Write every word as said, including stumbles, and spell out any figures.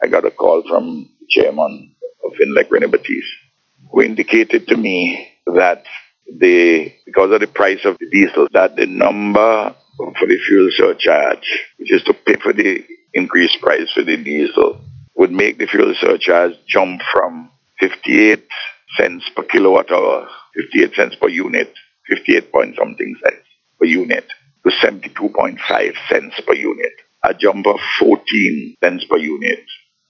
I got a call from the chairman of Finlec, Rene Batiste, who indicated to me that the because of the price of the diesel, that the number for the fuel surcharge, which is to pay for the increased price for the diesel, would make the fuel surcharge jump from fifty-eight cents per kilowatt hour, fifty-eight cents per unit, fifty-eight point something cents per unit, to seventy-two point five cents per unit, a jump of fourteen cents per unit.